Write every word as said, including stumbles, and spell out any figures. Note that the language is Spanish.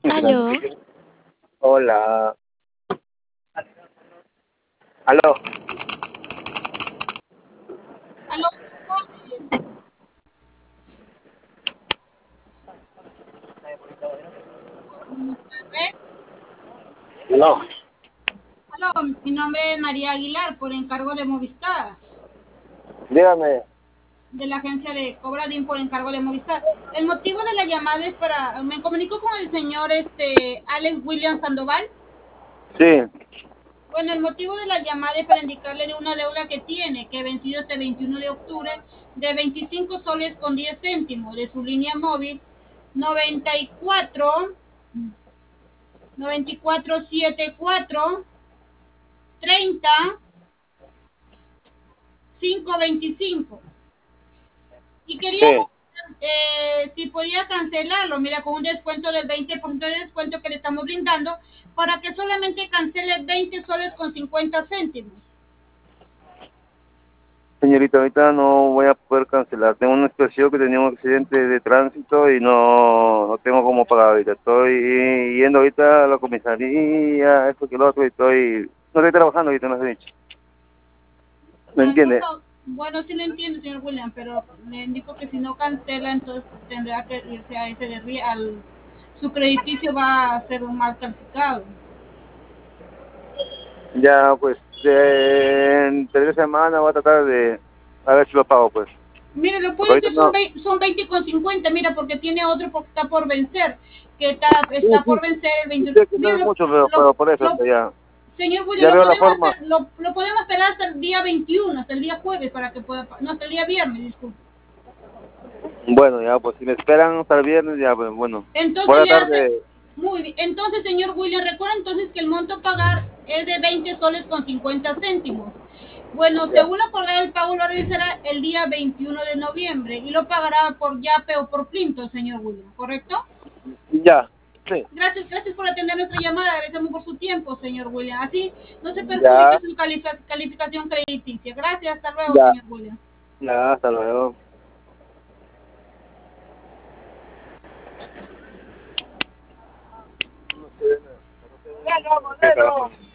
Aló. Hola. Aló. Aló, buenas tardes. Buenas tardes. No. Aló, mi nombre es María Aguilar, por encargo de Movistar, Dígame. de la agencia de Cobradín por encargo de Movistar. El motivo de la llamada es para, me comunico con el señor este Alex William Sandoval. Sí. Bueno, el motivo de la llamada es para indicarle de una deuda que tiene, que vencido este veintiuno de octubre, de veinticinco soles con diez céntimos de su línea móvil noventa y cuatro noventa y cuatro setenta y cuatro treinta quinientos veinticinco. Y Sí. queríamos eh, si podía cancelarlo, mira, con un descuento del veinte por ciento de descuento que le estamos brindando, para que solamente cancele veinte soles con cincuenta céntimos. Señorita, ahorita no voy a poder cancelar. Tengo una situación que tenía un accidente de tránsito y no, no tengo cómo pagar ahorita. Estoy yendo ahorita a la comisaría, esto que lo otro, y estoy... No estoy trabajando ahorita, no sé dicho. ¿Me Ah, no, entiende? no, bueno, sí lo entiendo, señor William, pero le indico que si no cancela, entonces tendrá que irse a ese de ri- al su crediticio va a ser un mal calificado. Ya, pues, eh, en tres semanas voy a tratar de... A ver si lo pago, pues. Mire, lo Porque puede ahorita ser, son no... veinte, son veinte con cincuenta, mira, porque tiene otro porque está por vencer, que está, Sí, está sí, por vencer el sí, veintiuno. sé que no Mire, es lo, mucho, pero, lo, pero por eso, lo, pues, ya. señor William, Ya lo veo la podemos, forma. esper- lo, lo podemos esperar hasta el día veintiuno, hasta el día jueves, para que pueda, no, hasta el día viernes, disculpe. Bueno, ya, pues si me esperan hasta el viernes, ya, pues bueno. Voy Entonces a le tratar hace, de... muy bien, entonces señor William, recuerda entonces que el monto a pagar es de veinte soles con cincuenta céntimos. Bueno, Ya. según acordar el pago lo realizará el día veintiuno de noviembre y lo pagará por Yape o por Plinto, señor William, ¿correcto? Ya, sí. Gracias, gracias por atender nuestra llamada, agradecemos por su tiempo, señor William. Así no se perjudica Ya, su calific- calificación crediticia. Gracias, hasta luego, ya, señor William. ya, hasta luego. No sé, no sé.